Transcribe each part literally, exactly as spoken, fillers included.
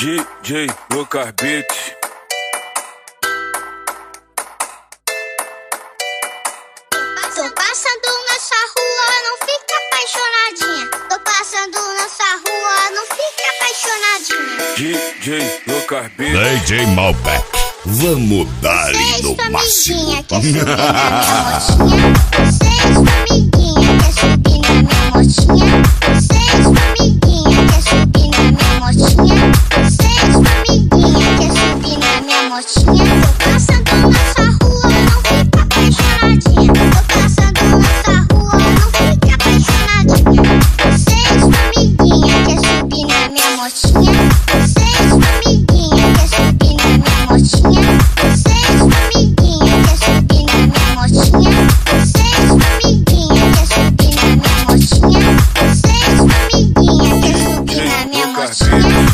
D J Lucas Beat. Tô passando nessa rua, não fica apaixonadinha. Tô passando nessa rua, não fica apaixonadinha. D J Lucas Beat. D J Malbec, vamos dar-lhe no máximo. Quer subir na minha motinha? Vocês, famiguinha, quer subir na minha motinha? Vocês, famiguinha, quer subir na minha motinha? Vocês, famiguinha, quer subir na minha motinha? Tô passando nessa rua, não fica apaixonadinha. Tô passando nessa rua, não fica apaixonadinha. Vocês, famiguinha, quer subir na minha motinha? Vocês, famiguinha, quer subir na minha motinha? Vocês, famiguinha, quer subir na minha motinha? Vocês, famiguinha, quer subir na minha motinha? Vocês, famiguinha, quer subir na minha motinha?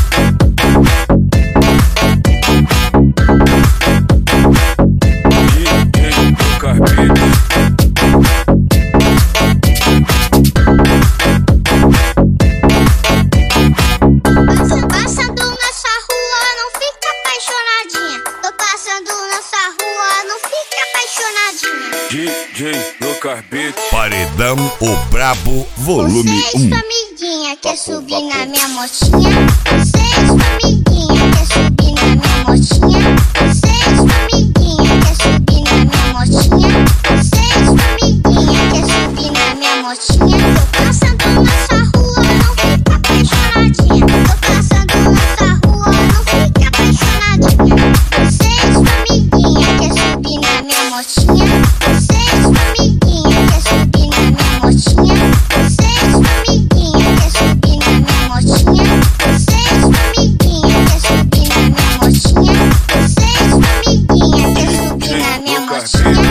Tô passando nessa rua, não fica apaixonadinha. Tô passando nessa rua, não fica apaixonadinha. D J Lucas Beat. Paredão o Brabo, volume Vocês, um. famiguinha, quer subir na minha motinha? Vocês, famiguinha, quer subir na minha motinha? Vocês, famiguinha, quer subir na minha motinha? Vocês, famiguinha, quer subir na minha motinha? Tô passando nessa rua, não fica apaixonadinha. Tô passando nessa rua, não fica apaixonadinha. Vocês, famiguinha, quer subir na minha motinha? Vocês, famiguinha, quer subir na minha motinha? Vocês, famiguinha, quer subir na minha motinha? Vocês, famiguinha, quer subir na minha motinha? Vocês, famiguinha, quer subir na minha motinha?